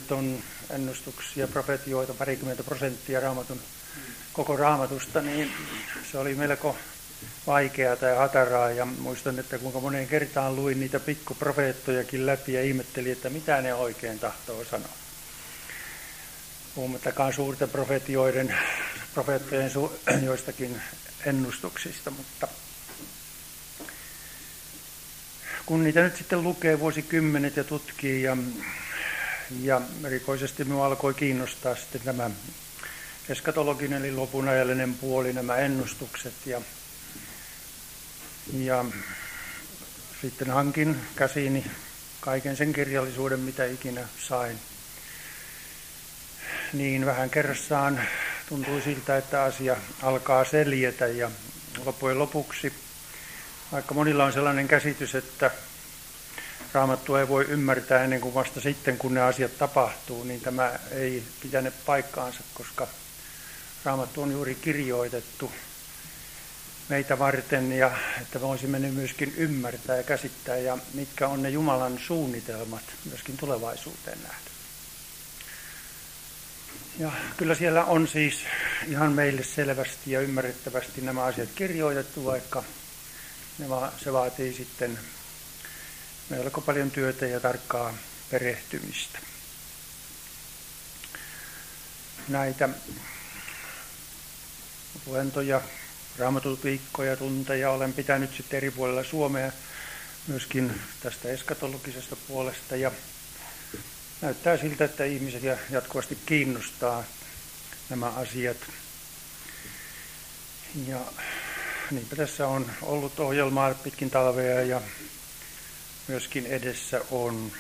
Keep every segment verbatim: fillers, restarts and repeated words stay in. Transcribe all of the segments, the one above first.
nyt on ennustuksia, profetioita, parikymmentä prosenttia raamatun, koko raamatusta, niin se oli melko vaikeaa ja hataraa. Ja muistan, että kuinka moneen kertaan luin niitä pikkuprofeettojakin läpi ja ihmettelin, että mitä ne oikein tahtoo sanoa. Puhumattakaan suurten profetioiden, profeettojen su- joistakin ennustuksista, mutta kun niitä nyt sitten lukee vuosikymmenet ja tutkii ja, ja erikoisesti minua alkoi kiinnostaa sitten tämä eskatologinen eli lopunajallinen puoli, nämä ennustukset ja, ja sitten hankin käsiini kaiken sen kirjallisuuden, mitä ikinä sain. Niin vähän kerrassaan tuntui siltä, että asia alkaa seljetä ja loppujen lopuksi, vaikka monilla on sellainen käsitys, että Raamattua ei voi ymmärtää ennen kuin vasta sitten, kun ne asiat tapahtuu, niin tämä ei pitäne paikkaansa, koska Raamattu on juuri kirjoitettu meitä varten, ja että voisimme ne myöskin ymmärtää ja käsittää, ja mitkä on ne Jumalan suunnitelmat myöskin tulevaisuuteen nähden. Ja kyllä siellä on siis ihan meille selvästi ja ymmärrettävästi nämä asiat kirjoitettu, vaikka ne va- se vaatii sitten melko paljon työtä ja tarkkaa perehtymistä. Näitä luentoja, raamattuviikkoja, tunteja olen pitänyt sitten eri puolilla Suomea myöskin tästä eskatologisesta puolesta ja näyttää siltä, että ihmiset jatkuvasti kiinnostaa nämä asiat. Ja niinpä tässä on ollut ohjelmaa pitkin talvea ja myöskin edessä on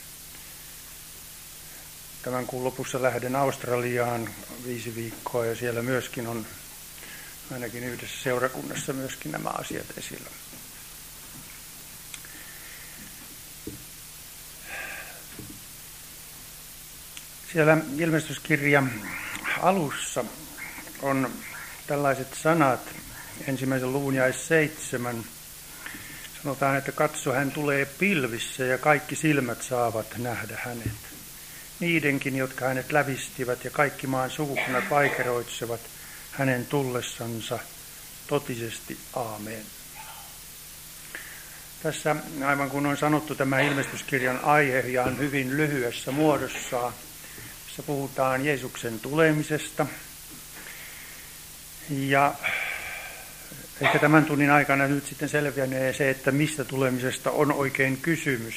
tämän kuun lopussa lähden Australiaan viisi viikkoa ja siellä myöskin on ainakin yhdessä seurakunnassa myöskin nämä asiat esillä. Siellä ilmestyskirjan alussa on tällaiset sanat, ensimmäisen luvun jae seitsemän. Sanotaan, että katso, hän tulee pilvissä ja kaikki silmät saavat nähdä hänet. Niidenkin, jotka hänet lävistivät ja kaikki maan sukukunnat vaikeroitsevat hänen tullessansa totisesti. Aamen. Tässä, aivan kun on sanottu, tämä ilmestyskirjan aihe ihan hyvin lyhyessä muodossaan. Tässä puhutaan Jeesuksen tulemisesta. Ja ehkä tämän tunnin aikana nyt sitten selviänee se, että mistä tulemisesta on oikein kysymys.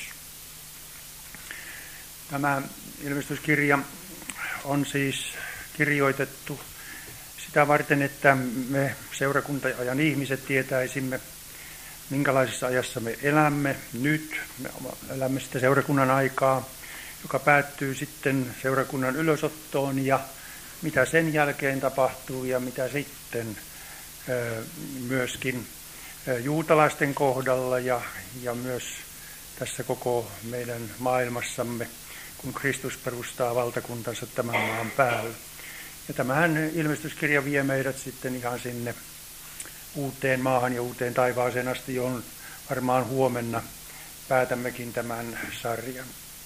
Tämä ilmestyskirja on siis kirjoitettu sitä varten, että me seurakunta-ajan ihmiset tietäisimme, minkälaisessa ajassa me elämme nyt. Me elämme sitä seurakunnan aikaa, joka päättyy sitten seurakunnan ylösottoon ja mitä sen jälkeen tapahtuu ja mitä sitten myöskin juutalaisten kohdalla ja, ja myös tässä koko meidän maailmassamme, kun Kristus perustaa valtakuntansa tämän maan päälle. Ja tämähän ilmestyskirja vie meidät sitten ihan sinne uuteen maahan ja uuteen taivaaseen asti, johon varmaan huomenna päätämmekin tämän sarjan.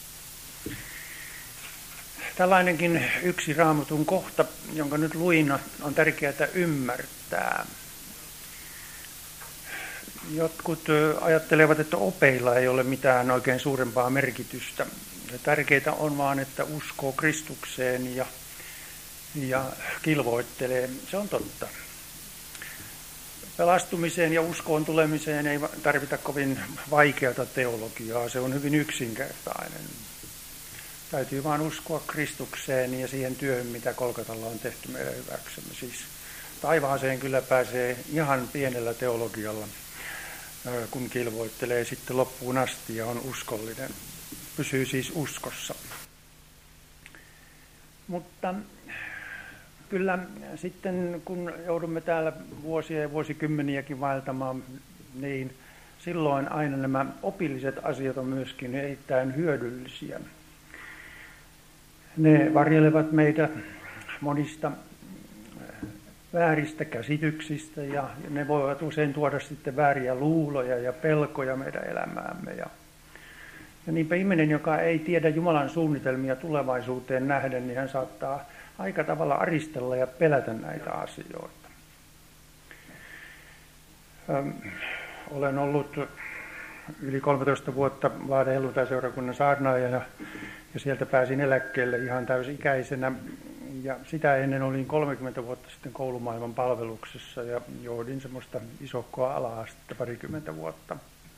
Tällainenkin yksi Raamatun kohta, jonka nyt luin, on tärkeää ymmärtää. Jotkut ajattelevat, että opeilla ei ole mitään oikein suurempaa merkitystä. Tärkeää on vaan, että uskoo Kristukseen ja, ja kilvoittelee. Se on totta. Pelastumiseen ja uskoon tulemiseen ei tarvita kovin vaikeata teologiaa. Se on hyvin yksinkertainen. Täytyy vaan uskoa Kristukseen ja siihen työhön, mitä Kolkatalla on tehty meidän hyväksemme. Siis taivaaseen kyllä pääsee ihan pienellä teologialla, kun kilvoittelee sitten loppuun asti ja on uskollinen. Pysyy siis uskossa. Mutta kyllä sitten, kun joudumme täällä vuosia ja vuosikymmeniäkin vaeltamaan, niin silloin aina nämä opilliset asiat on myöskin erittäin hyödyllisiä. Ne varjelevat meitä monista vääristä käsityksistä ja ne voivat usein tuoda sitten vääriä luuloja ja pelkoja meidän elämäämme. Ja Ja niinpä ihminen, joka ei tiedä Jumalan suunnitelmia tulevaisuuteen nähden, niin hän saattaa aika tavalla aristella ja pelätä näitä asioita. Öm, olen ollut yli kolmetoista vuotta Lahden helluntai-seurakunnan saarnaaja ja, ja sieltä pääsin eläkkeelle ihan täysikäisenä. Ja sitä ennen olin kolmekymmentä vuotta sitten koulumaailman palveluksessa ja johdin semmoista isohkoa ala-astetta parikymmentä vuotta.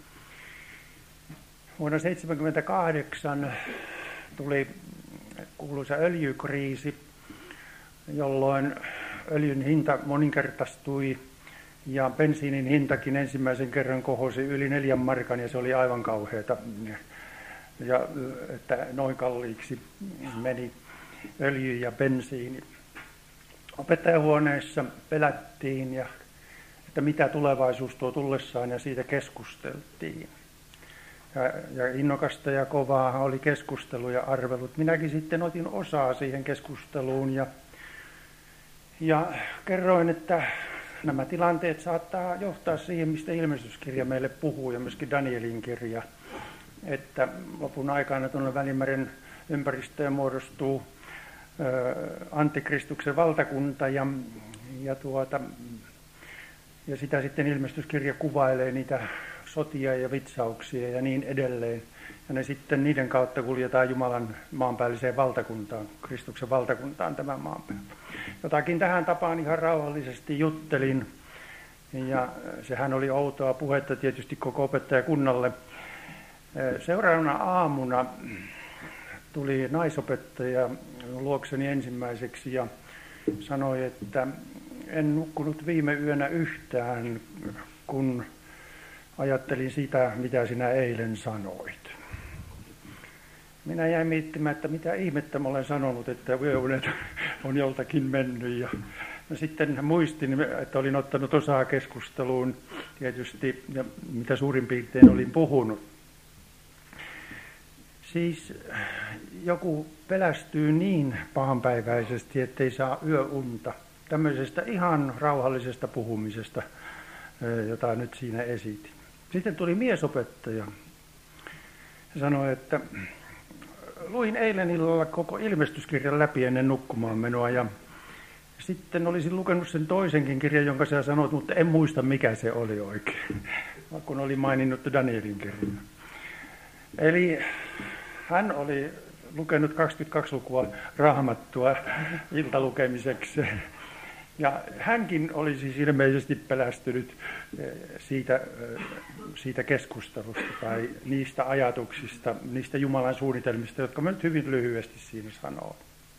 Vuonna tuhatyhdeksänsataaseitsemänkymmentäkahdeksan tuli kuuluisa öljykriisi, jolloin öljyn hinta moninkertaistui ja bensiinin hintakin ensimmäisen kerran kohosi yli neljän markan ja se oli aivan kauheata, ja, että noin kalliiksi meni öljy ja bensiini. Opettajahuoneessa pelättiin, ja, että mitä tulevaisuus tuo tullessaan, ja siitä keskusteltiin. Ja, ja innokasta ja kovaa oli keskustelu ja arvelut. Minäkin sitten otin osaa siihen keskusteluun ja, ja kerroin, että nämä tilanteet saattaa johtaa siihen, mistä ilmestyskirja meille puhuu ja myöskin Danielin kirja, että lopun aikana tuonne Välimeren ympäristöön muodostuu ö, antikristuksen valtakunta ja, ja, tuota, ja sitä sitten ilmestyskirja kuvailee niitä sotia ja vitsauksia ja niin edelleen. Ja ne sitten niiden kautta kuljetaan Jumalan maanpäälliseen valtakuntaan, Kristuksen valtakuntaan tämän maan päällä. Jotakin tähän tapaan ihan rauhallisesti juttelin, ja sehän oli outoa puhetta tietysti koko opettajakunnalle. Seuraavana aamuna tuli naisopettaja luokseni ensimmäiseksi ja sanoi, että en nukkunut viime yönä yhtään, kun ajattelin sitä, mitä sinä eilen sanoit. Minä jäin miettimään, että mitä ihmettä mä olen sanonut, että yöunet on joltakin mennyt. Ja sitten muistin, että olin ottanut osaa keskusteluun tietysti, ja mitä suurin piirtein olin puhunut. Siis joku pelästyy niin pahanpäiväisesti, ettei saa yöunta tämmöisestä ihan rauhallisesta puhumisesta, jota nyt siinä esitin. Sitten tuli miesopettaja ja sanoi, että luin eilen illalla koko ilmestyskirjan läpi ennen nukkumaan menoa ja sitten olisin lukenut sen toisenkin kirjan, jonka sä sanoit, mutta en muista mikä se oli oikein, kun oli maininnut Danielin kirjan. Eli hän oli lukenut kaksikymmentäkaksi lukua Raamattua iltalukemiseksi. Ja hänkin oli siis ilmeisesti pelästynyt siitä, siitä keskustelusta tai niistä ajatuksista, niistä Jumalan suunnitelmista, jotka mä nyt hyvin lyhyesti siinä sanon.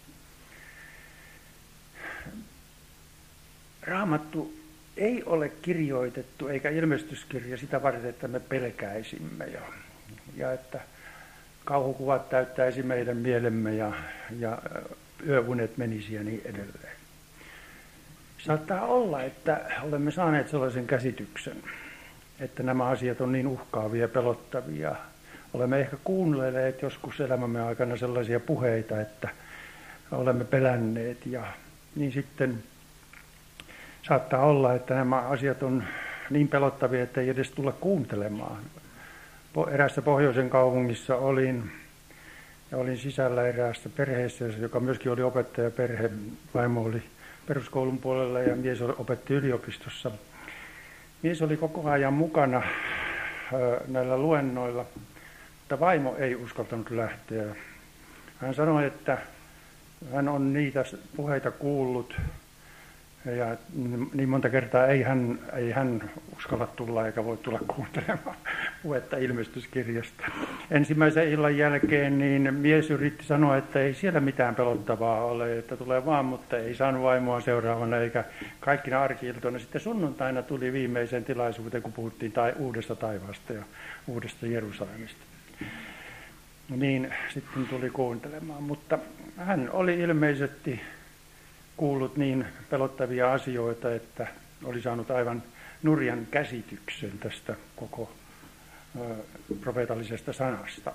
Raamattu ei ole kirjoitettu eikä ilmestyskirja sitä varten, että me pelkäisimme ja, ja että kauhukuvat täyttäisi meidän mielemme ja, ja yöunet menisi ja niin edelleen. Saattaa olla, että olemme saaneet sellaisen käsityksen, että nämä asiat on niin uhkaavia ja pelottavia. Olemme ehkä kuunnelleet joskus elämämme aikana sellaisia puheita, että olemme pelänneet ja niin sitten saattaa olla, että nämä asiat on niin pelottavia, että ei edes tulla kuuntelemaan. Eräässä pohjoisen kaupungissa olin ja olin sisällä eräässä perheessä, joka myöskin oli opettajaperhe. Vaimo oli peruskoulun puolella ja mies opetti yliopistossa. Mies oli koko ajan mukana näillä luennoilla, mutta vaimo ei uskaltanut lähteä. Hän sanoi, että hän on niitä puheita kuullut ja niin monta kertaa ei hän, ei hän uskalla tulla eikä voi tulla kuuntelemaan puhetta ilmestyskirjasta. Ensimmäisen illan jälkeen niin mies yritti sanoa, että ei siellä mitään pelottavaa ole, että tulee vaan, mutta ei saanut vaimoa seuraavana eikä kaikkina arki-iltoina. Sitten sunnuntaina tuli viimeiseen tilaisuuteen, kun puhuttiin tai uudesta taivaasta ja uudesta Jerusalemista. Niin sitten tuli kuuntelemaan, mutta hän oli ilmeisesti kuullut niin pelottavia asioita, että oli saanut aivan nurjan käsityksen tästä koko ö, profeetallisesta sanasta.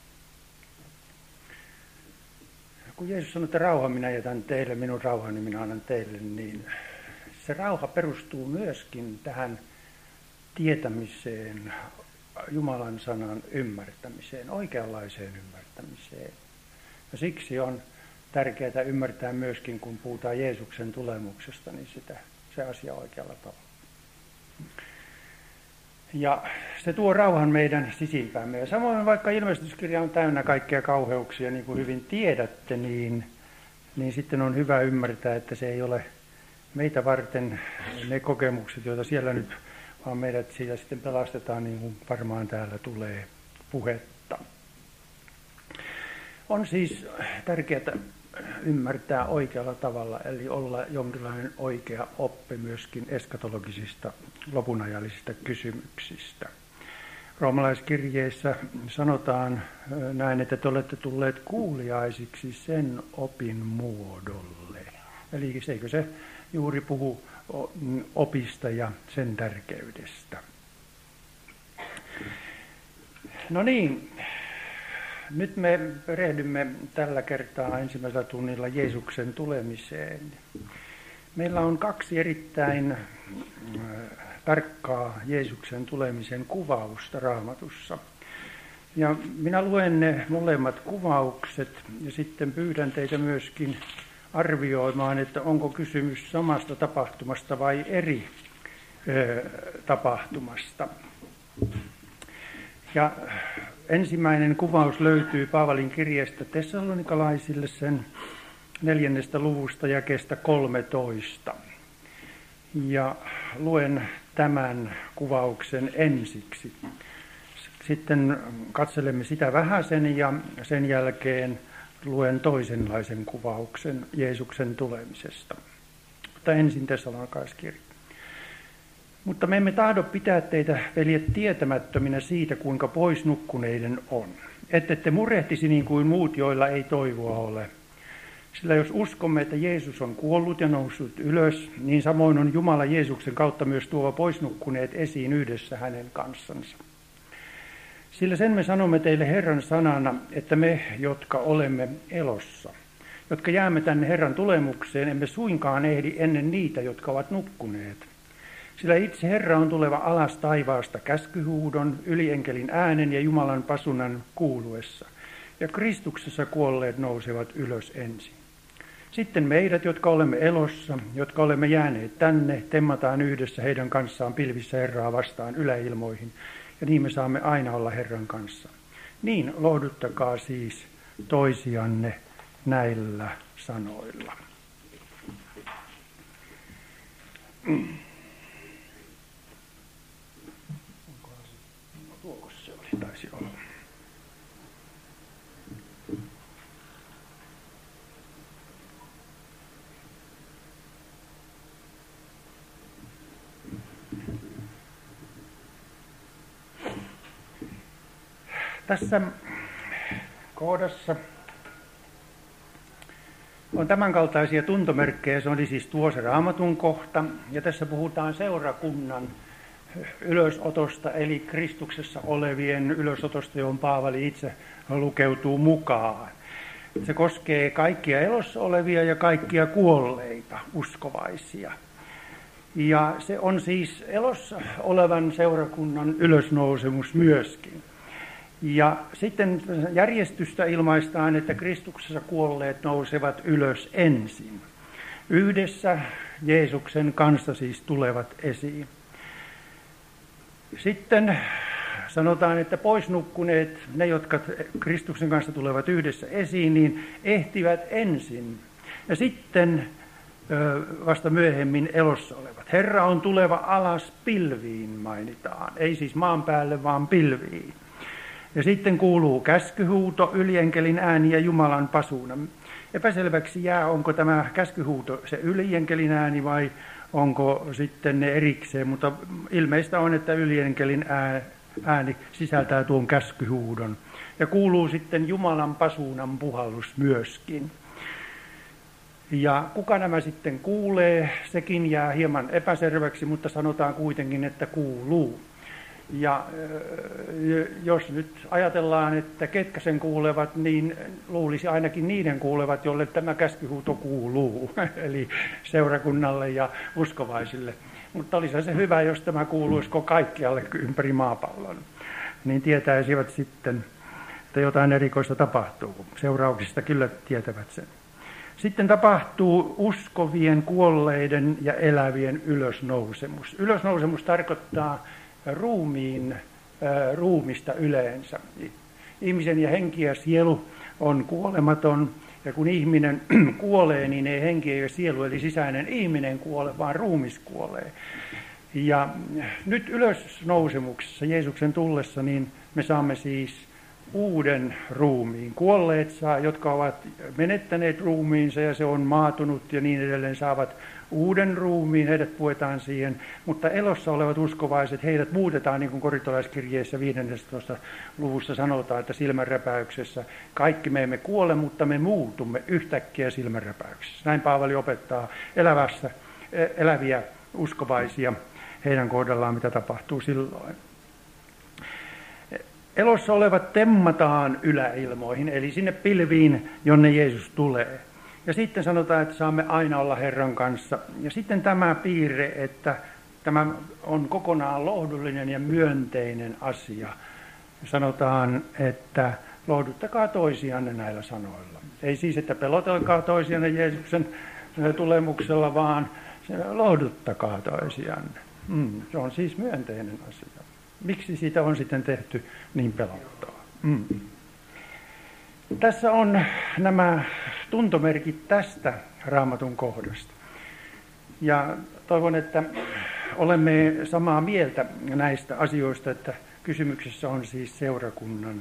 Kun Jeesus sanoi, että rauha minä jätän teille, minun rauhani minä annan teille, niin se rauha perustuu myöskin tähän tietämiseen, Jumalan sanan ymmärtämiseen, oikeanlaiseen ymmärtämiseen. Ja siksi on tärkeää ymmärtää myöskin, kun puhutaan Jeesuksen tulemuksesta, niin sitä, se asia oikealla tavalla. Ja se tuo rauhan meidän sisimpäämme. Ja samoin vaikka ilmestyskirja on täynnä kaikkia kauheuksia, niin kuin hyvin tiedätte, niin, niin sitten on hyvä ymmärtää, että se ei ole meitä varten ne kokemukset, joita siellä nyt, vaan meidät siitä sitten pelastetaan, niin kuin varmaan täällä tulee puhetta. On siis tärkeää ymmärtää oikealla tavalla, eli olla jonkinlainen oikea oppi myöskin eskatologisista lopunajallisista kysymyksistä. Roomalaiskirjeessä sanotaan näin, että te olette tulleet kuuliaisiksi sen opin muodolle. Eli eikö se juuri puhu opista ja sen tärkeydestä. No niin. Nyt me perehdymme tällä kertaa ensimmäisellä tunnilla Jeesuksen tulemiseen. Meillä on kaksi erittäin tarkkaa Jeesuksen tulemisen kuvausta Raamatussa. Ja minä luen ne molemmat kuvaukset ja sitten pyydän teitä myöskin arvioimaan, että onko kysymys samasta tapahtumasta vai eri ö, tapahtumasta. Ja ensimmäinen kuvaus löytyy Paavalin kirjeestä Tessalonikalaisille sen neljännestä luvusta jakeesta kolmetoista. Ja luen tämän kuvauksen ensiksi. Sitten katselemme sitä vähäsen ja sen jälkeen luen toisenlaisen kuvauksen Jeesuksen tulemisesta. Mutta ensin Tessalonikaiskirja. Mutta me emme tahdo pitää teitä, veljet, tietämättöminä siitä, kuinka pois nukkuneiden on. Ette te murehtisi niin kuin muut, joilla ei toivoa ole. Sillä jos uskomme, että Jeesus on kuollut ja noussut ylös, niin samoin on Jumala Jeesuksen kautta myös tuova pois nukkuneet esiin yhdessä hänen kanssansa. Sillä sen me sanomme teille Herran sanana, että me, jotka olemme elossa, jotka jäämme tänne Herran tulemukseen, emme suinkaan ehdi ennen niitä, jotka ovat nukkuneet. Sillä itse Herra on tuleva alas taivaasta käskyhuudon, ylienkelin äänen ja Jumalan pasunan kuuluessa. Ja Kristuksessa kuolleet nousevat ylös ensin. Sitten meidät, jotka olemme elossa, jotka olemme jääneet tänne, temmataan yhdessä heidän kanssaan pilvissä Herraa vastaan yläilmoihin. Ja niin me saamme aina olla Herran kanssa. Niin lohduttakaa siis toisianne näillä sanoilla. Se oli, taisi olla. Tässä kohdassa on tämänkaltaisia tuntomerkkejä. Se oli siis tuo se Raamatun kohta. Ja tässä puhutaan seurakunnan ylösotosta, eli Kristuksessa olevien ylösotosta, johon Paavali itse lukeutuu mukaan. Se koskee kaikkia elossa olevia ja kaikkia kuolleita uskovaisia. Ja se on siis elossa olevan seurakunnan ylösnousemus myöskin. Ja sitten järjestystä ilmaistaan, että Kristuksessa kuolleet nousevat ylös ensin. Yhdessä Jeesuksen kanssa siis tulevat esiin. Sitten sanotaan, että pois nukkuneet, ne jotka Kristuksen kanssa tulevat yhdessä esiin, niin ehtivät ensin. Ja sitten vasta myöhemmin elossa olevat. Herra on tuleva alas pilviin, mainitaan. Ei siis maan päälle, vaan pilviin. Ja sitten kuuluu käskyhuuto, ylienkelin ääni ja Jumalan pasuna. Epäselväksi jää, onko tämä käskyhuuto se ylienkelin ääni vai onko sitten ne erikseen, mutta ilmeistä on, että ylienkelin ääni sisältää tuon käskyhuudon. Ja kuuluu sitten Jumalan pasuunan puhallus myöskin. Ja kuka nämä sitten kuulee, sekin jää hieman epäselväksi, mutta sanotaan kuitenkin, että kuuluu. Ja jos nyt ajatellaan, että ketkä sen kuulevat, niin luulisi ainakin niiden kuulevat, jolle tämä käskyhuuto kuuluu, eli seurakunnalle ja uskovaisille. Mutta olisi se hyvä, jos tämä kuuluisiko kaikkialle ympäri maapallon. niin tietäisivät sitten, että jotain erikoista tapahtuu. Seurauksista kyllä tietävät sen. Sitten tapahtuu uskovien, kuolleiden ja elävien ylösnousemus. Ylösnousemus tarkoittaa ruumiin, äh, ruumista yleensä. Ihmisen ja henki ja sielu on kuolematon, ja kun ihminen kuolee, niin ei henki eikä sielu, eli sisäinen ihminen kuole, vaan ruumis kuolee. Ja nyt ylösnousemuksessa, Jeesuksen tullessa, niin me saamme siis uuden ruumiin. Kuolleet, saa, jotka ovat menettäneet ruumiinsa ja se on maatunut ja niin edelleen, saavat uuden ruumiin, heidät puetaan siihen, mutta elossa olevat uskovaiset, heidät muutetaan, niin kuin korintolaiskirjeessä viidennentoista luvussa sanotaan, että silmänräpäyksessä kaikki me emme kuole, mutta me muutumme yhtäkkiä silmänräpäyksessä. Näin Paavali opettaa elävässä, eläviä uskovaisia heidän kohdallaan, mitä tapahtuu silloin. Elossa olevat temmataan yläilmoihin, eli sinne pilviin, jonne Jeesus tulee. Ja sitten sanotaan, että saamme aina olla Herran kanssa. Ja sitten tämä piirre, että tämä on kokonaan lohdullinen ja myönteinen asia. Sanotaan, että lohduttakaa toisianne näillä sanoilla. Ei siis, että pelotelkaa toisianne Jeesuksen tulemuksella, vaan lohduttakaa toisianne. Mm, se on siis myönteinen asia. Miksi siitä on sitten tehty niin pelottavaa? Mm. Tässä on nämä tuntomerkit tästä Raamatun kohdasta. Ja toivon, että olemme samaa mieltä näistä asioista, että kysymyksessä on siis seurakunnan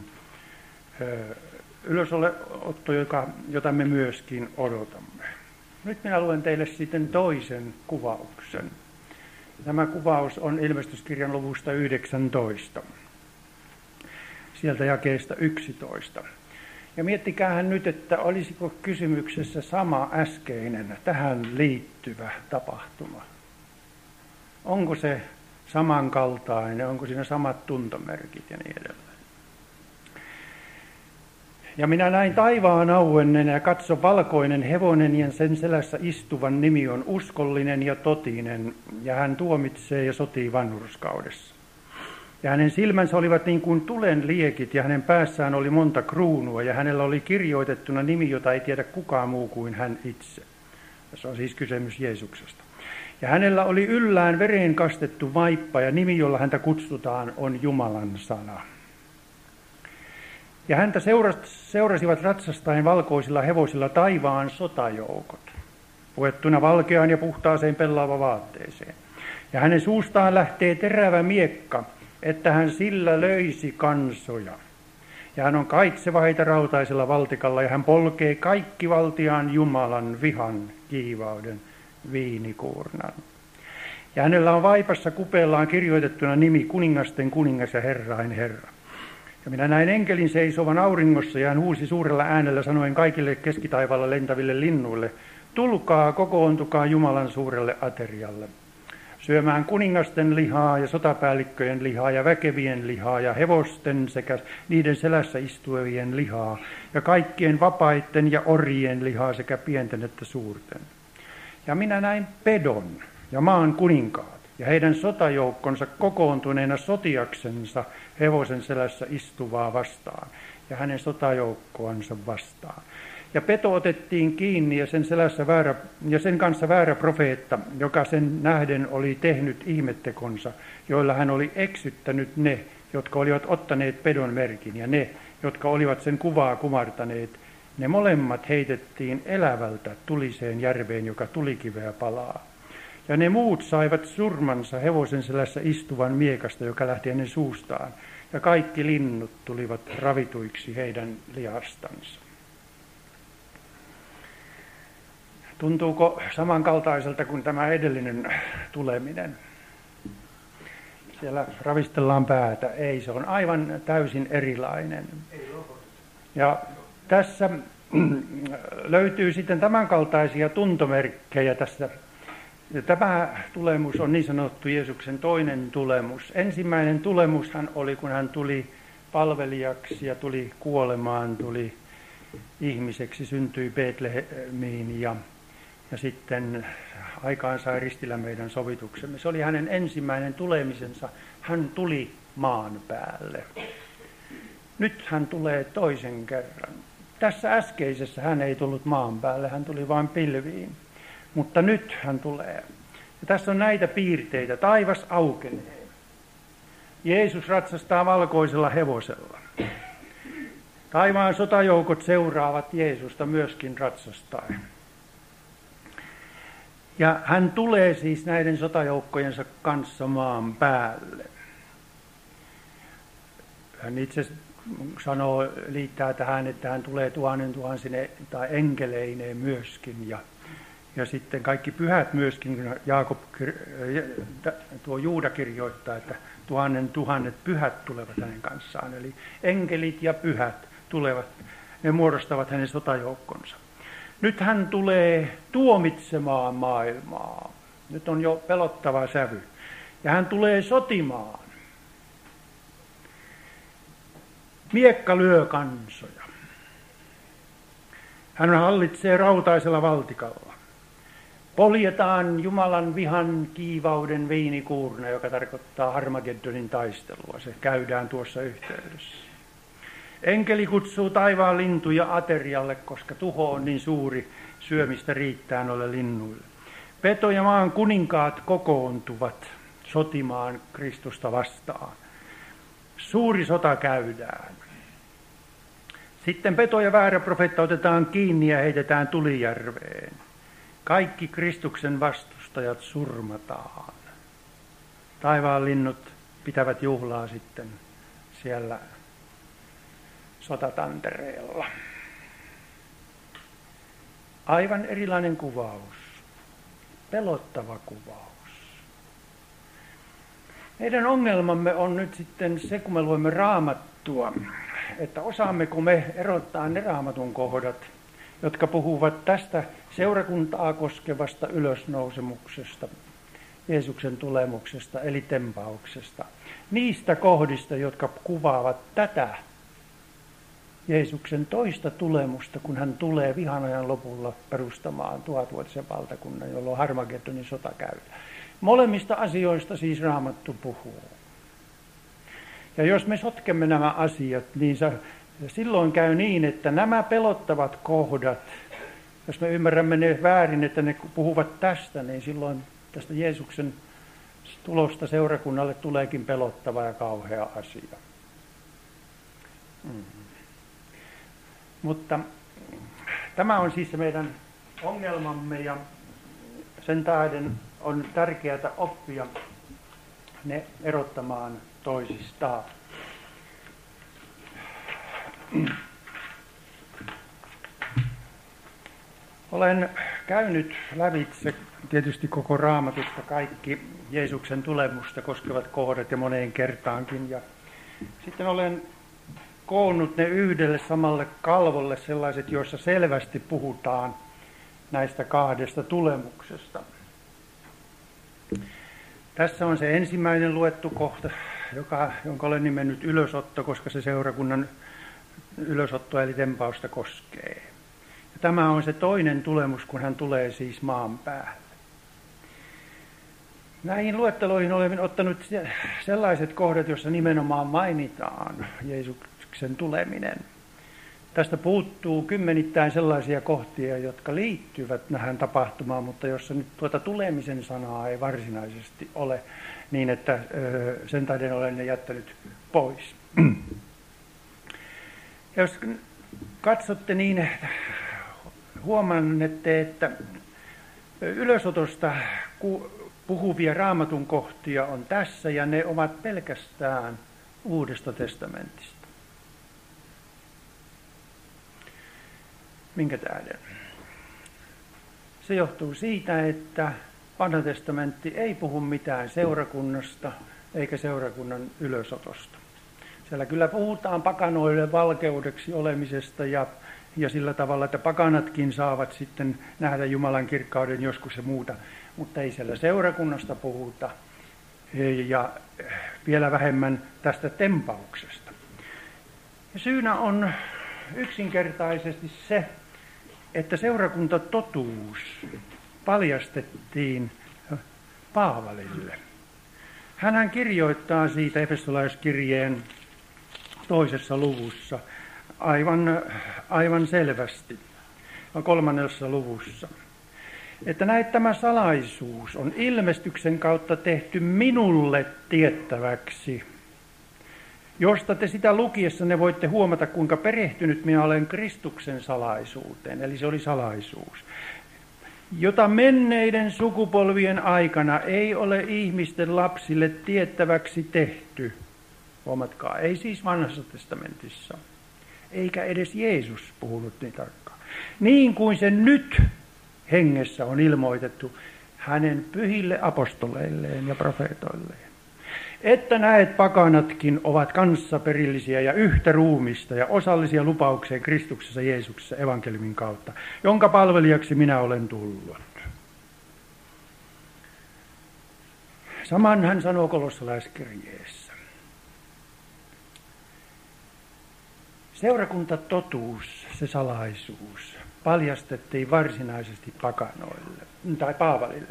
ylösotto, jota me myöskin odotamme. Nyt minä luen teille sitten toisen kuvauksen. Tämä kuvaus on Ilmestyskirjan luvusta yhdeksäntoista, sieltä jakeesta yksitoista. Ja miettikäähän nyt, että olisiko kysymyksessä sama äskeinen, tähän liittyvä tapahtuma. Onko se samankaltainen, onko siinä samat tuntomerkit ja niin edelleen. Ja minä näin taivaan auenneen ja katso valkoinen hevonen ja sen selässä istuvan nimi on uskollinen ja totinen, ja hän tuomitsee ja sotii vanhurskaudessa. Ja hänen silmänsä olivat niin kuin tulen liekit, ja hänen päässään oli monta kruunua, ja hänellä oli kirjoitettuna nimi, jota ei tiedä kukaan muu kuin hän itse. Tässä on siis kysymys Jeesuksesta. Ja hänellä oli yllään vereen kastettu vaippa, ja nimi, jolla häntä kutsutaan, on Jumalan sana. Ja häntä seurasivat ratsastaen valkoisilla hevosilla taivaan sotajoukot, puettuna valkeaan ja puhtaaseen pellaava vaatteeseen. Ja hänen suustaan lähtee terävä miekka, että hän sillä löisi kansoja. Ja hän on kaitseva heitä rautaisella valtikalla, ja hän polkee kaikki valtiaan Jumalan vihan kiivauden viinikuurnan. Ja hänellä on vaipassa kupeellaan kirjoitettuna nimi kuningasten kuningas ja herrain herra. Ja minä näin enkelin seisovan auringossa, ja hän huusi suurella äänellä sanoen kaikille keskitaivaalla lentäville linnuille, tulkaa, kokoontukaa Jumalan suurelle aterialle, syömään kuningasten lihaa ja sotapäällikköjen lihaa ja väkevien lihaa ja hevosten sekä niiden selässä istuvien lihaa ja kaikkien vapaitten ja orjien lihaa sekä pienten että suurten. Ja minä näin pedon ja maan kuninkaat ja heidän sotajoukkonsa kokoontuneena sotiaksensa hevosen selässä istuvaa vastaan ja hänen sotajoukkoansa vastaan. Ja peto otettiin kiinni ja sen, selässä väärä, ja sen kanssa väärä profeetta, joka sen nähden oli tehnyt ihmettekonsa, joilla hän oli eksyttänyt ne, jotka olivat ottaneet pedon merkin, ja ne, jotka olivat sen kuvaa kumartaneet. Ne molemmat heitettiin elävältä tuliseen järveen, joka tulikiveä palaa. Ja ne muut saivat surmansa hevosen selässä istuvan miekasta, joka lähti hänen suustaan, ja kaikki linnut tulivat ravituiksi heidän lihastansa. Tuntuuko samankaltaiselta kuin tämä edellinen tuleminen? Siellä ravistellaan päätä. Ei, se on aivan täysin erilainen. Ja tässä löytyy sitten tämänkaltaisia tuntomerkkejä tässä. Tämä tulemus on niin sanottu Jeesuksen toinen tulemus. Ensimmäinen tulemushan oli, kun hän tuli palvelijaksi ja tuli kuolemaan, tuli ihmiseksi, syntyi Betlehemiin ja Ja sitten aikaan sai ristillä meidän sovituksemme. Se oli hänen ensimmäinen tulemisensa. Hän tuli maan päälle. Nyt hän tulee toisen kerran. Tässä äskeisessä hän ei tullut maan päälle, hän tuli vain pilviin. Mutta nyt hän tulee. Ja tässä on näitä piirteitä. Taivas aukenee. Jeesus ratsastaa valkoisella hevosella. Taivaan sotajoukot seuraavat Jeesusta myöskin ratsastaen. Ja hän tulee siis näiden sotajoukkojensa kanssa maan päälle. Hän itse sanoo, liittää tähän, että hän tulee tuhannen tuhansine tai enkeleineen myöskin. Ja, ja sitten kaikki pyhät myöskin, Jaakob, tuo Juuda kirjoittaa, että tuhannen tuhannet pyhät tulevat hänen kanssaan. Eli enkelit ja pyhät tulevat, ne muodostavat hänen sotajoukkonsa. Nyt hän tulee tuomitsemaan maailmaa. Nyt on jo pelottava sävy. Ja hän tulee sotimaan. Miekka lyö kansoja. Hän hallitsee rautaisella valtikalla. Poljetaan Jumalan vihan kiivauden viinikuurna, joka tarkoittaa Harmageddonin taistelua. Se käydään tuossa yhteydessä. Enkeli kutsuu taivaan lintuja aterialle, koska tuho on niin suuri, syömistä riittää noille linnuille. Peto ja maan kuninkaat kokoontuvat sotimaan Kristusta vastaan. Suuri sota käydään. Sitten peto ja väärä profeetta otetaan kiinni ja heitetään tulijärveen. Kaikki Kristuksen vastustajat surmataan. Taivaan linnut pitävät juhlaa sitten siellä sotatantereella. Aivan erilainen kuvaus. Pelottava kuvaus. Meidän ongelmamme on nyt sitten se, kun me luemme Raamattua, että osaammeko me erottaa ne Raamatun kohdat, jotka puhuvat tästä seurakuntaa koskevasta ylösnousemuksesta, Jeesuksen tulemuksesta eli tempauksesta, niistä kohdista, jotka kuvaavat tätä Jeesuksen toista tulemusta, kun hän tulee vihanajan lopulla perustamaan tuhatvuotisen valtakunnan, jolloin Harmageddonin sota käydään. Molemmista asioista siis Raamattu puhuu. Ja jos me sotkemme nämä asiat, niin se, silloin käy niin, että nämä pelottavat kohdat, jos me ymmärrämme ne väärin, että ne puhuvat tästä, niin silloin tästä Jeesuksen tulosta seurakunnalle tuleekin pelottava ja kauhea asia. Mm. Mutta tämä on siis se meidän ongelmamme ja sen tähden on tärkeää oppia ne erottamaan toisistaan. Olen käynyt lävitse tietysti koko Raamatusta kaikki Jeesuksen tulemusta koskevat kohdat ja moneen kertaankin. Ja sitten olen koonnut ne yhdelle samalle kalvolle sellaiset, joissa selvästi puhutaan näistä kahdesta tulemuksesta. Tässä on se ensimmäinen luettu kohta, joka, jonka olen nimennyt ylösotto, koska se seurakunnan ylösottoa eli tempausta koskee. Ja tämä on se toinen tulemus, kun hän tulee siis maan päälle. Näihin luetteloihin olen ottanut sellaiset kohdat, joissa nimenomaan mainitaan Jeesuksen tuleminen. Tästä puuttuu kymmenittäin sellaisia kohtia, jotka liittyvät tähän tapahtumaan, mutta jossa nyt tuota tulemisen sanaa ei varsinaisesti ole, niin että sen tähden olen ne jättänyt pois. Ja jos katsotte, niin huomannette, että ylösotosta puhuvia Raamatun kohtia on tässä, ja ne ovat pelkästään Uudesta testamentista. Minkä tähden? Se johtuu siitä, että Vanha testamentti ei puhu mitään seurakunnasta eikä seurakunnan ylösotosta. Siellä kyllä puhutaan pakanoille valkeudeksi olemisesta ja, ja sillä tavalla, että pakanatkin saavat sitten nähdä Jumalan kirkkauden joskus ja muuta, mutta ei siellä seurakunnasta puhuta ja vielä vähemmän tästä tempauksesta. Ja syynä on yksinkertaisesti se, että seurakuntatotuus paljastettiin Paavalille. Hänhän kirjoittaa siitä efesolaiskirjeen toisessa luvussa aivan, aivan selvästi, kolmannessa luvussa, että näet, tämä salaisuus on ilmestyksen kautta tehty minulle tiettäväksi, josta te sitä lukiessanne voitte huomata, kuinka perehtynyt minä olen Kristuksen salaisuuteen, eli se oli salaisuus, jota menneiden sukupolvien aikana ei ole ihmisten lapsille tiettäväksi tehty. Huomatkaa, ei siis vanhassa testamentissa, eikä edes Jeesus puhunut niin tarkkaan. Niin kuin se nyt hengessä on ilmoitettu hänen pyhille apostoleilleen ja profeetoilleen. Että näet, pakanatkin ovat kanssaperillisiä ja yhtä ruumista ja osallisia lupaukseen Kristuksessa Jeesuksessa evankeliumin kautta, jonka palvelijaksi minä olen tullut. Saman hän sanoo kolossalaiskirjeessä. Seurakuntatotuus, se salaisuus, paljastettiin varsinaisesti pakanoille, tai Paavalille.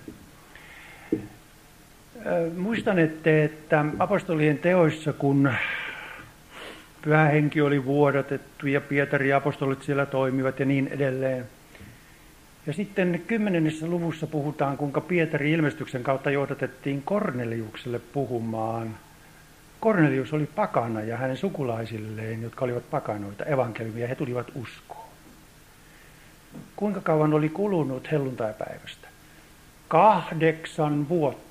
Muistanette, että apostolien teoissa, kun Pyhä Henki oli vuodatettu ja Pietari ja apostolit siellä toimivat ja niin edelleen. Ja sitten kymmenennessä luvussa puhutaan, kuinka Pietari ilmestyksen kautta johdatettiin Korneliukselle puhumaan. Kornelius oli pakana ja hänen sukulaisilleen, jotka olivat pakanoita, evankeliumia, he tulivat uskoon. Kuinka kauan oli kulunut helluntaipäivästä? Kahdeksan vuotta.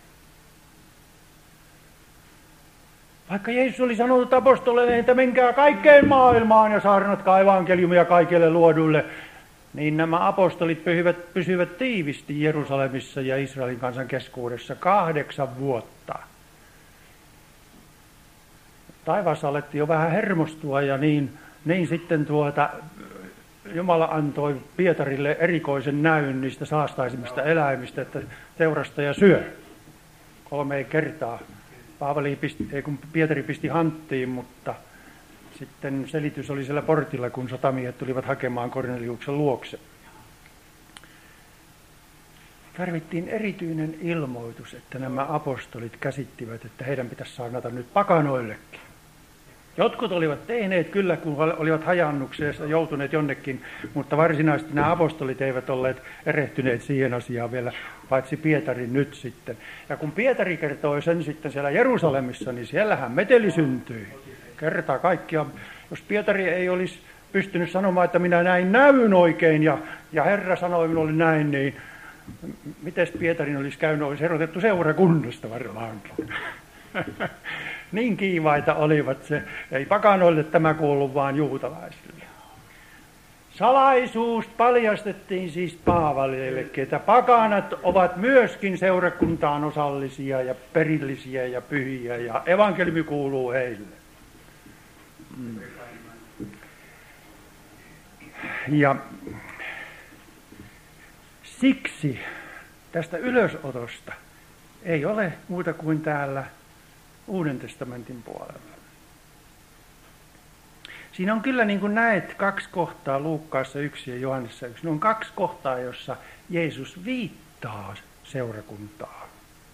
Vaikka Jeesus oli sanonut apostoleille, että menkää kaikkeen maailmaan ja saarnatkaa evankeliumia kaikille luoduille, niin nämä apostolit pysyvät, pysyvät tiivisti Jerusalemissa ja Israelin kansan keskuudessa kahdeksan vuotta. Taivaassa alettiin jo vähän hermostua ja niin, niin sitten tuota, Jumala antoi Pietarille erikoisen näyn niistä saastaisimmista eläimistä, että teurasta ja syö kolme kertaa. Paavali pisti, ei kun Pietari pisti hanttiin, mutta sitten selitys oli siellä portilla, kun sotamiehet tulivat hakemaan Korneliuksen luokse. Tarvittiin erityinen ilmoitus, että nämä apostolit käsittivät, että heidän pitäisi saarnata nyt pakanoillekin. Jotkut olivat tehneet kyllä, kun olivat hajannuksessa joutuneet jonnekin, mutta varsinaisesti nämä apostolit eivät olleet erehtyneet siihen asiaan vielä, paitsi Pietari nyt sitten. Ja kun Pietari kertoi sen sitten siellä Jerusalemissa, niin siellähän meteli syntyi. Kertaa kaikkiaan, jos Pietari ei olisi pystynyt sanomaan, että minä näin näyn oikein ja, ja Herra sanoi minulle näin, niin mites Pietarin olisi käynyt, olisi erotettu seurakunnasta varmaankin. Niin kiivaita olivat se, ei pakanoille tämä kuulu, vaan juutalaisille. Salaisuus paljastettiin siis Paavalillekin, että pakanat ovat myöskin seurakuntaan osallisia ja perillisiä ja pyhiä ja evankeliumi kuuluu heille. Mm. Ja siksi tästä ylösotosta ei ole muuta kuin täällä Uuden testamentin puolella. Siinä on kyllä, niin kuin näet, kaksi kohtaa, Luukkaassa yksi ja Johannessa yksi. Ne on kaksi kohtaa, jossa Jeesus viittaa seurakuntaan.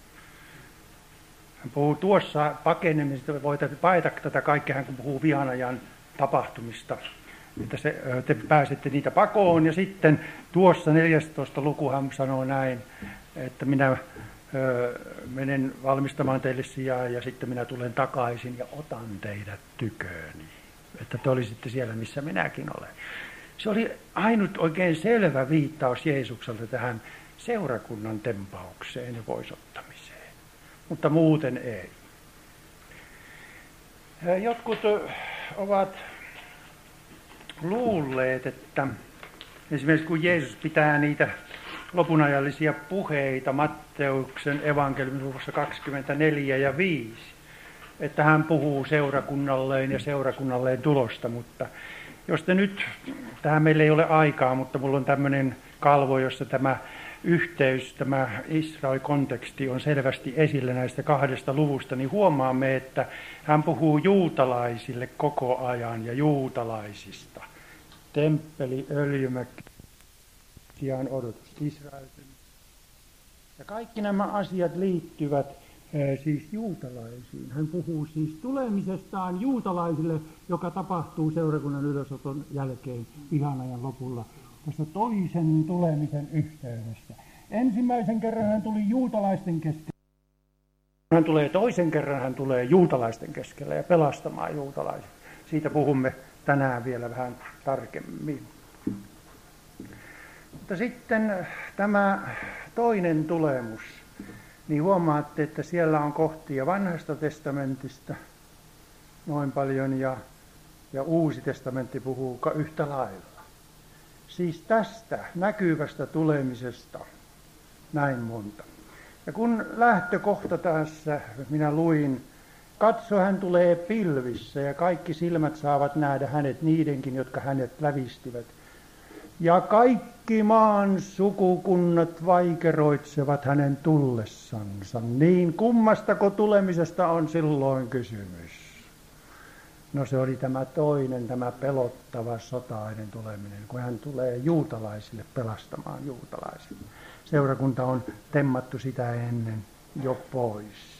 Hän puhuu tuossa pakenemisesta, voitaisiin paeta tätä kaikkea, kun puhuu vihanajan tapahtumista, että se, te pääsette niitä pakoon. Ja sitten tuossa neljästoista luku hän sanoo näin, että minä menen valmistamaan teille sijaa ja sitten minä tulen takaisin ja otan teidät tykööni, että te olisitte siellä, missä minäkin olen. Se oli ainut oikein selvä viittaus Jeesukselta tähän seurakunnan tempaukseen ja poisottamiseen, mutta muuten ei. Jotkut ovat luulleet, että esimerkiksi kun Jeesus pitää niitä lopunajallisia puheita Matteuksen evankeliumin luvussa kaksikymmentäneljä ja viisi, että hän puhuu seurakunnalleen ja seurakunnalleen tulosta, mutta jos te nyt, tähän meillä ei ole aikaa, mutta mulla on tämmöinen kalvo, jossa tämä yhteys, tämä Israel-konteksti on selvästi esillä näistä kahdesta luvusta, niin huomaamme, että hän puhuu juutalaisille koko ajan ja juutalaisista. Temppeli, öljymäki, sijaan odotus Israelin. Ja kaikki nämä asiat liittyvät siis juutalaisiin. Hän puhuu siis tulemisestaan juutalaisille, joka tapahtuu seurakunnan ylösoton jälkeen ihan ajan lopulla, tässä toisen tulemisen yhteydessä. Ensimmäisen kerran hän tuli juutalaisten keskellä. Hän tulee toisen kerran, hän tulee juutalaisten keskellä ja pelastamaan juutalaiset. Siitä puhumme tänään vielä vähän tarkemmin. Mutta sitten tämä toinen tulemus, niin huomaatte, että siellä on kohtia vanhasta testamentista noin paljon ja, ja uusi testamentti puhuu yhtä lailla. Siis tästä näkyvästä tulemisesta näin monta. Ja kun lähtökohta tässä minä luin, katso hän tulee pilvissä ja kaikki silmät saavat nähdä hänet niidenkin, jotka hänet lävistivät. Ja kaikki maan sukukunnat vaikeroitsevat hänen tullessansa. Niin kummastako tulemisesta on silloin kysymys? No se oli tämä toinen, tämä pelottava sotainen tuleminen, kun hän tulee juutalaisille pelastamaan juutalaisille. Seurakunta on temmattu sitä ennen jo pois.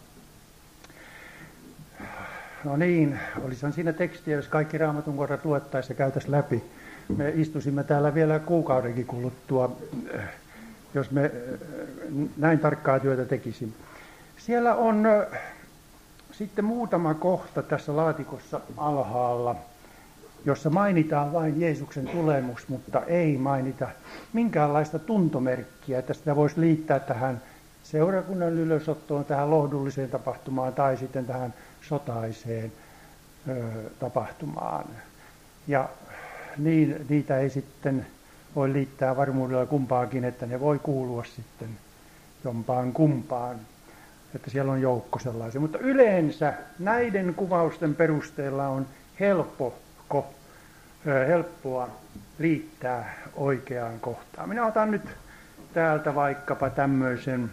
No niin, olisihan siinä tekstiä, jos kaikki Raamatun kohdat luettaisiin ja käytäisiin läpi. Me istuisimme täällä vielä kuukaudenkin kuluttua, jos me näin tarkkaa työtä tekisimme. Siellä on sitten muutama kohta tässä laatikossa alhaalla, jossa mainitaan vain Jeesuksen tulemus, mutta ei mainita minkäänlaista tuntomerkkiä, että sitä voisi liittää tähän seurakunnan ylösottoon, tähän lohdulliseen tapahtumaan tai sitten tähän sotaiseen ö, tapahtumaan. Ja niin, niitä ei sitten voi liittää varmuudella kumpaakin, että ne voi kuulua sitten jompaan kumpaan. Että siellä on joukko sellaisia. Mutta yleensä näiden kuvausten perusteella on helppo, ko, helppoa liittää oikeaan kohtaan. Minä otan nyt täältä vaikkapa tämmöisen.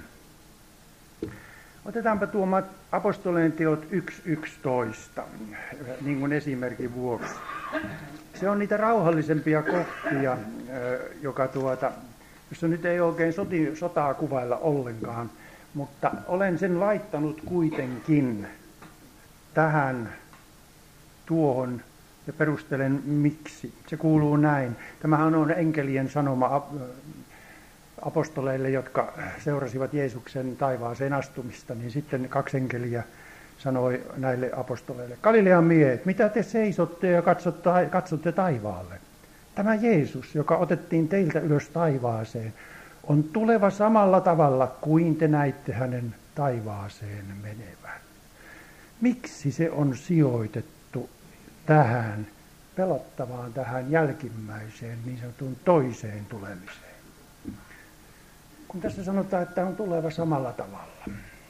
Otetaanpa tuo Apostolien teot yksi yksitoista, niin kuin esimerkin vuoksi. Se on niitä rauhallisempia kohtia, joka tuota, jossa nyt ei oikein soti, sotaa kuvailla ollenkaan, mutta olen sen laittanut kuitenkin tähän tuohon ja perustelen miksi. Se kuuluu näin. Tämähän on enkelien sanoma apostoleille, jotka seurasivat Jeesuksen taivaaseen astumista, niin sitten kaksi enkeliä sanoi näille apostoleille: Galilean miehet, mitä te seisotte ja katsotte, katsotte taivaalle? Tämä Jeesus, joka otettiin teiltä ylös taivaaseen, on tuleva samalla tavalla kuin te näitte hänen taivaaseen menevän. Miksi se on sijoitettu tähän pelottavaan, tähän jälkimmäiseen, niin sanottuun toiseen tulemiseen? Kun tässä sanotaan, että on tuleva samalla tavalla.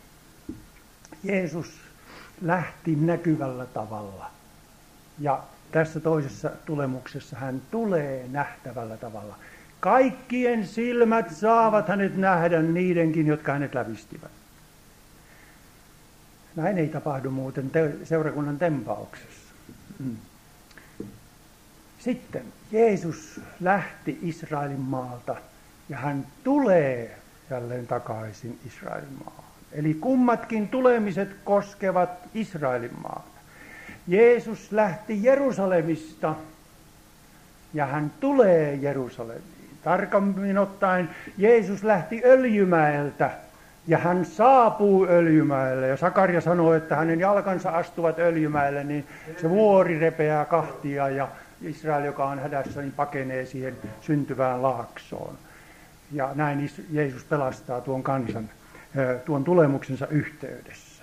Jeesus lähti näkyvällä tavalla ja tässä toisessa tulemuksessa hän tulee nähtävällä tavalla. Kaikkien silmät saavat hänet nähdä, niidenkin, jotka hänet lävistivät. Näin ei tapahdu muuten te- seurakunnan tempauksessa. Mm. Sitten Jeesus lähti Israelin maalta ja hän tulee jälleen takaisin Israelin maahan. Eli kummatkin tulemiset koskevat Israelin maata. Jeesus lähti Jerusalemista ja hän tulee Jerusalemiin. Tarkemmin ottaen Jeesus lähti Öljymäeltä ja hän saapuu Öljymäelle. Ja Sakaria sanoo, että hänen jalkansa astuvat Öljymäelle, niin se vuori repeää kahtia ja Israel, joka on hädässä, niin pakenee siihen syntyvään laaksoon. Ja näin Jeesus pelastaa tuon kansan tuon tulemuksensa yhteydessä.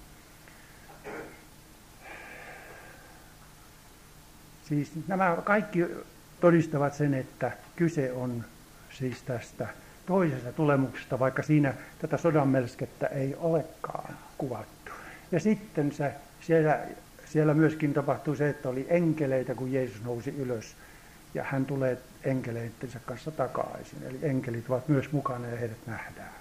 Siis nämä kaikki todistavat sen, että kyse on siis tästä toisesta tulemuksesta, vaikka siinä tätä sodanmelskettä ei olekaan kuvattu. Ja sitten se, siellä, siellä myöskin tapahtuu se, että oli enkeleitä, kun Jeesus nousi ylös. Ja hän tulee enkeleittensä kanssa takaisin. Eli enkelit ovat myös mukana ja heidät nähdään.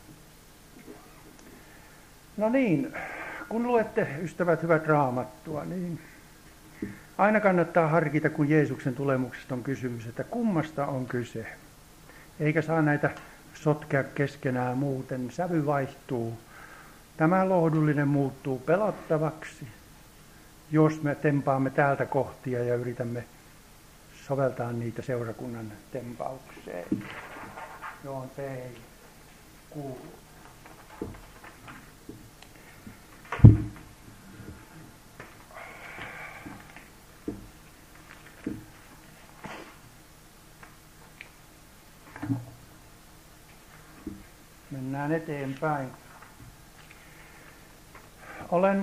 No niin, kun luette, ystävät, hyvät Raamattua, niin aina kannattaa harkita, kun Jeesuksen tulemuksesta on kysymys, että kummasta on kyse. Eikä saa näitä sotkea keskenään muuten. Sävy vaihtuu Tämä lohdullinen muuttuu pelottavaksi, jos me tempaamme täältä kohtia ja yritämme soveltaa niitä seurakunnan tempaukseen, johon se ei kuulu. Mennään eteenpäin. Olen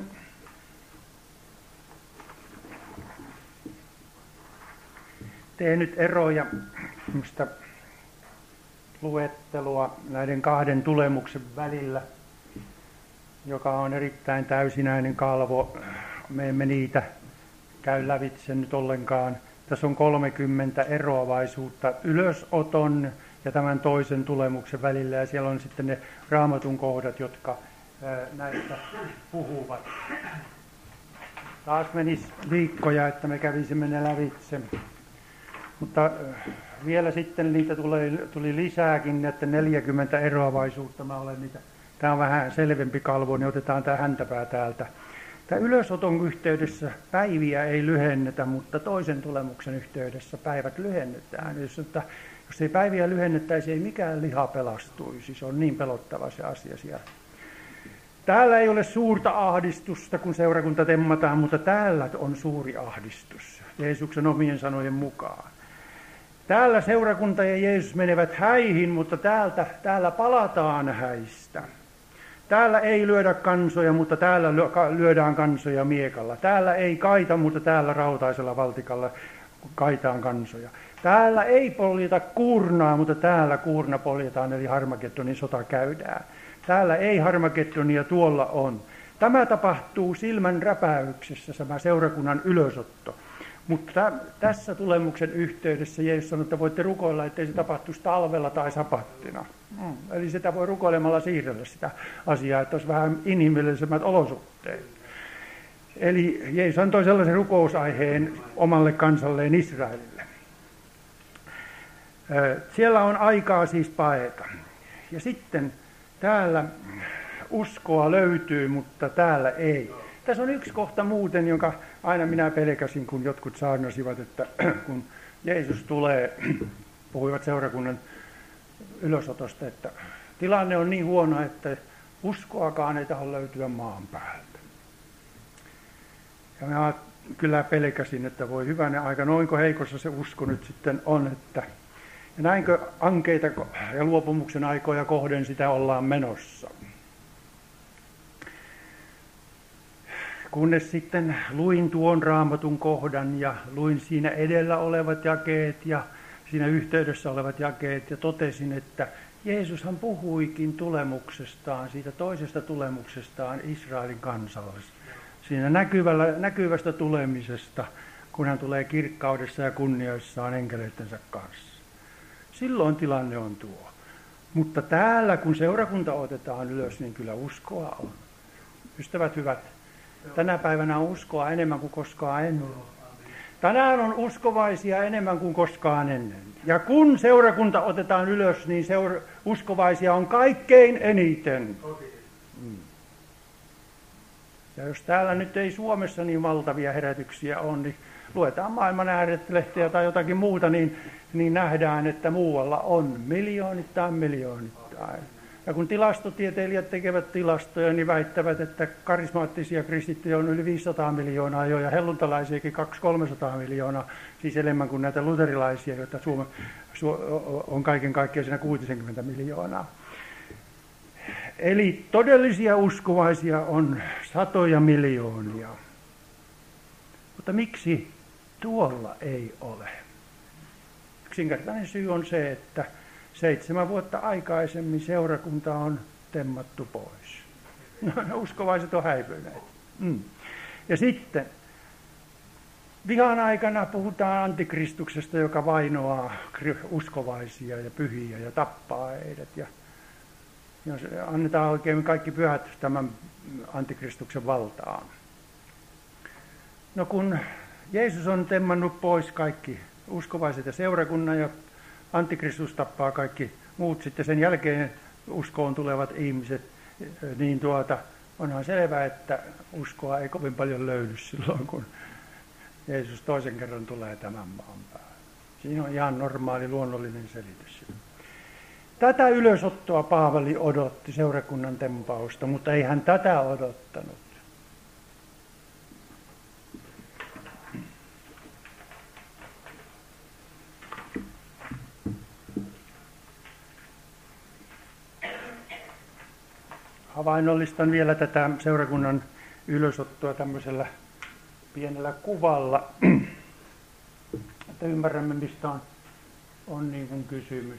tehnyt eroja, mistä luettelua näiden kahden tulemuksen välillä, joka on erittäin täysinäinen kalvo. Me emme niitä käy lävitse nyt ollenkaan. Tässä on kolmekymmentä eroavaisuutta ylösoton ja tämän toisen tulemuksen välillä, ja siellä on sitten ne Raamatun kohdat, jotka näistä puhuvat. Taas menisi viikkoja, että me kävisimme ne lävitse. Mutta vielä sitten niitä tuli, tuli lisääkin, että neljäkymmentä eroavaisuutta. Mä olen niitä. Tämä on vähän selvempi kalvo, niin otetaan tämä häntäpää täältä. Tämä ylösoton yhteydessä päiviä ei lyhennetä, mutta toisen tulemuksen yhteydessä päivät lyhennetään. Jos, että, jos ei päiviä lyhennettäisi, ei mikään liha pelastuisi. Se on niin pelottava se asia siellä. Täällä ei ole suurta ahdistusta, kun seurakunta temmataan, mutta täällä on suuri ahdistus, Jeesuksen omien sanojen mukaan. Täällä seurakunta ja Jeesus menevät häihin, mutta täältä, täällä palataan häistä. Täällä ei lyödä kansoja, mutta täällä lyödään kansoja miekalla. Täällä ei kaita, mutta täällä rautaisella valtikalla kaitaan kansoja. Täällä ei poljeta kuurnaa, mutta täällä kuurna poljetaan, eli Harmageddonin sota käydään. Täällä ei Harmageddonia, tuolla on. Tämä tapahtuu silmän räpäyksessä, tämä seurakunnan ylösotto. Mutta tässä tulemuksen yhteydessä Jeesus sanoi, että voitte rukoilla, ettei se tapahtuisi talvella tai sapattina. Mm. Eli sitä voi rukoilemalla siirrellä sitä asiaa, että olisi vähän inhimillisemmät olosuhteet. Eli Jeesus antoi sellaisen rukousaiheen omalle kansalleen Israelille. Siellä on aikaa siis paeta. Ja sitten täällä uskoa löytyy, mutta täällä ei. Tässä on yksi kohta muuten, jonka aina minä pelkäsin, kun jotkut saarnasivat, että kun Jeesus tulee, puhuivat seurakunnan ylösotosta, että tilanne on niin huono, että uskoakaan ei tahdo löytyä maan päältä. Ja minä kyllä pelkäsin, että voi hyvänä aika, noinko heikossa se usko nyt sitten on, että ja näinkö ankeita ja luopumuksen aikoja kohden sitä ollaan menossa. Kunnes sitten luin tuon Raamatun kohdan ja luin siinä edellä olevat jakeet ja siinä yhteydessä olevat jakeet ja totesin, että Jeesushan puhuikin tulemuksestaan, siitä toisesta tulemuksestaan Israelin kansalle. Siinä näkyvällä, näkyvästä tulemisesta, kun hän tulee kirkkaudessa ja kunnioissaan enkeleittensä kanssa. Silloin tilanne on tuo. Mutta täällä, kun seurakunta otetaan ylös, niin kyllä uskoa on. Ystävät hyvät, tänä päivänä on uskoa enemmän kuin koskaan ennen. Tänään on uskovaisia enemmän kuin koskaan ennen. Ja kun seurakunta otetaan ylös, niin seura- uskovaisia on kaikkein eniten. Mm. Ja jos täällä nyt ei Suomessa niin valtavia herätyksiä ole, niin luetaan maailman ääret-lehteä tai jotakin muuta, niin, niin nähdään, että muualla on miljoonittain miljoonittain. Ja kun tilastotieteilijät tekevät tilastoja, niin väittävät, että karismaattisia kristittyjä on yli viisisataa miljoonaa jo, ja helluntalaisiakin kaksisataa kolmesataa miljoonaa, siis enemmän kuin näitä luterilaisia, joita Suome, Su, on kaiken kaikkiaan siinä kuusikymmentä miljoonaa. Eli todellisia uskovaisia on satoja miljoonia. Mutta miksi tuolla ei ole? Yksinkertainen syy on se, että seitsemän vuotta aikaisemmin seurakunta on temmattu pois. No, uskovaiset on häipyneet. Mm. Ja sitten vihan aikana puhutaan antikristuksesta, joka vainoaa uskovaisia ja pyhiä ja tappaa heidät. Ja, ja annetaan oikein kaikki pyhät tämän antikristuksen valtaan. No kun Jeesus on temmannut pois kaikki uskovaiset ja seurakunnan ja antikristus tappaa kaikki muut, sitten sen jälkeen uskoon tulevat ihmiset, niin tuota, onhan selvää, että uskoa ei kovin paljon löydy silloin, kun Jeesus toisen kerran tulee tämän maan päälle. Siinä on ihan normaali, luonnollinen selitys. Tätä ylösottoa Paavali odotti, seurakunnan tempausta, mutta ei hän tätä odottanut. Havainnollistan vielä tätä seurakunnan ylösottoa tämmöisellä pienellä kuvalla, että ymmärrämme, mistä on, on niin kuin kysymys.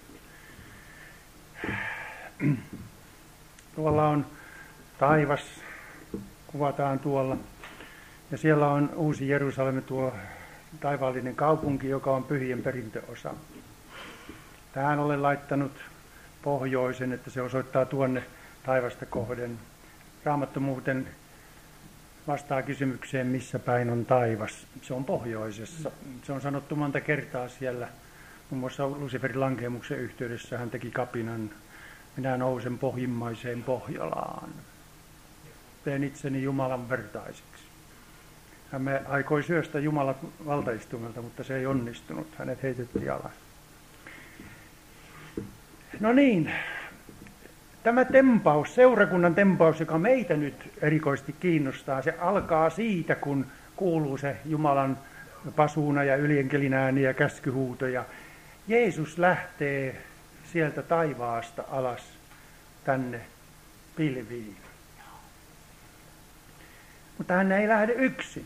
Tuolla on taivas, kuvataan tuolla, ja siellä on Uusi Jerusalem, tuo taivaallinen kaupunki, joka on pyhien perintöosa. Tähän olen laittanut pohjoisen, että se osoittaa tuonne taivasta kohden. Raamattu muuten vastaa kysymykseen, missä päin on taivas. Se on pohjoisessa. Se on sanottu monta kertaa siellä. Muun muassa Luciferin lankeemuksen yhteydessä hän teki kapinan: minä nousen pohjimmaiseen Pohjolaan. Teen itseni Jumalan vertaiseksi. Hän me aikoi syöstä Jumalan valtaistumelta, mutta se ei onnistunut. Hänet heitettiin alas. No niin. Tämä tempaus, seurakunnan tempaus, joka meitä nyt erikoisesti kiinnostaa, se alkaa siitä, kun kuuluu se Jumalan pasuuna ja yljenkelin ääni ja käskyhuuto. Ja Jeesus lähtee sieltä taivaasta alas tänne pilviin. Mutta hän ei lähde yksin.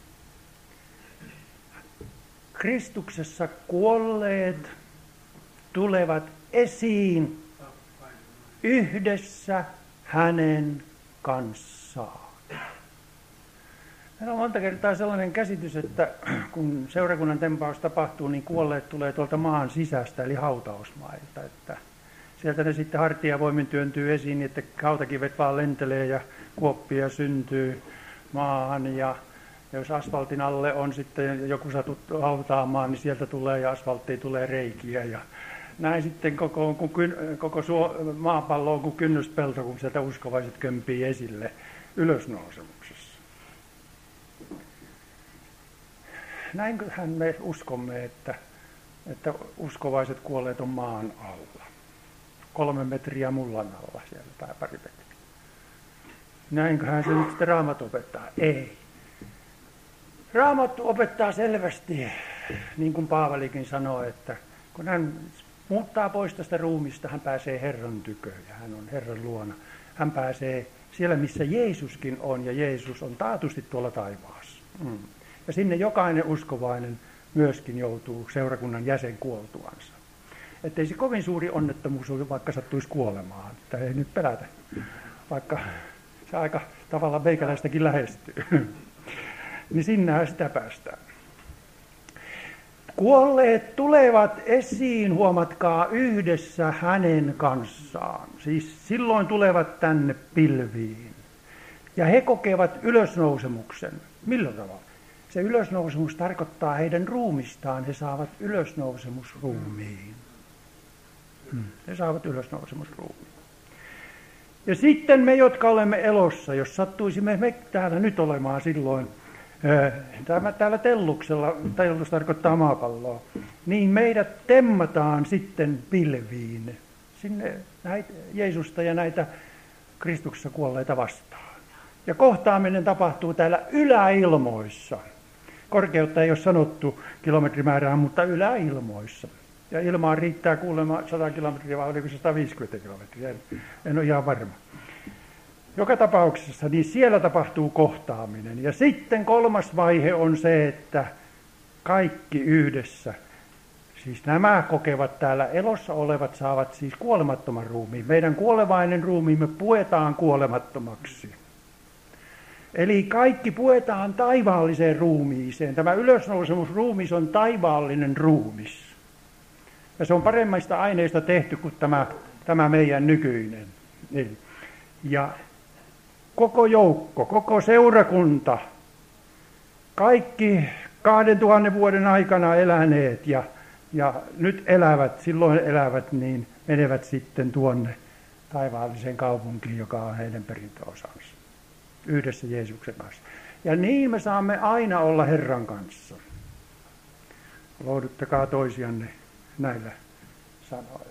Kristuksessa kuolleet tulevat esiin yhdessä hänen kanssaan. Meillä on monta kertaa sellainen käsitys, että kun seurakunnan tempaus tapahtuu, niin kuolleet tulee tuolta maan sisästä, eli hautausmailta. Että sieltä ne sitten hartiavoimin työntyy esiin, niin että hautakivet vaan lentelee ja kuoppia syntyy maahan. Ja jos asfaltin alle on sitten joku satut hautaamaan, niin sieltä tulee ja asfalttiin tulee reikiä. Ja näin sitten koko, koko suo, maapallo on kuin kynnyspelto, kun sieltä uskovaiset kömpii esille ylösnousemuksessa. Näinköhän me uskomme, että, että uskovaiset kuolleet on maan alla. Kolme metriä mullan alla siellä tai pari metriä. Näinköhän se nyt sitten Raamattu opettaa? Ei. Raamattu opettaa selvästi, niin kuin Paavalikin sanoi, että kun hän muuttaa pois tästä ruumista, hän pääsee Herran tyköön ja hän on Herran luona. Hän pääsee siellä, missä Jeesuskin on, ja Jeesus on taatusti tuolla taivaassa. Mm. Ja sinne jokainen uskovainen myöskin joutuu seurakunnan jäsen kuoltuansa. Että ei se kovin suuri onnettomuus ole, vaikka sattuisi kuolemaan. Että ei nyt pelätä, vaikka se aika tavalla meikäläistäkin lähestyy. Niin sinnehän sitä päästään. Kuolleet tulevat esiin, huomatkaa, yhdessä hänen kanssaan. Siis silloin tulevat tänne pilviin. Ja he kokevat ylösnousemuksen. Millä tavalla? Se ylösnousemus tarkoittaa heidän ruumistaan. He saavat ylösnousemusruumiin. Hmm. He saavat ylösnousemusruumiin. Ja sitten me, jotka olemme elossa, jos sattuisimme me täällä nyt olemaan silloin, Tämä täällä telluksella, tellus tarkoittaa maapalloa, niin meidät temmataan sitten pilviin, sinne näitä Jeesusta ja näitä Kristuksessa kuolleita vastaan. Ja kohtaaminen tapahtuu täällä yläilmoissa. Korkeutta ei ole sanottu kilometrimäärään, mutta yläilmoissa. Ja ilmaan riittää kuulemma sata kilometriä, vai oliko se sata viisikymmentä kilometriä, en, en ole ihan varma. Joka tapauksessa, niin siellä tapahtuu kohtaaminen. Ja sitten kolmas vaihe on se, että kaikki yhdessä, siis nämä kokevat täällä elossa olevat, saavat siis kuolemattoman ruumiin. Meidän kuolevainen ruumiimme puetaan kuolemattomaksi. Eli kaikki puetaan taivaalliseen ruumiiseen. Tämä ylösnousemusruumis on taivaallinen ruumis. Ja se on paremmista aineista tehty kuin tämä, tämä meidän nykyinen. Niin. Ja koko joukko, koko seurakunta, kaikki kahden tuhannen vuoden aikana eläneet ja, ja nyt elävät, silloin elävät, niin menevät sitten tuonne taivaalliseen kaupunkiin, joka on heidän perintöosansa, yhdessä Jeesuksen kanssa. Ja niin me saamme aina olla Herran kanssa. Lohduttakaa toisianne näillä sanoilla.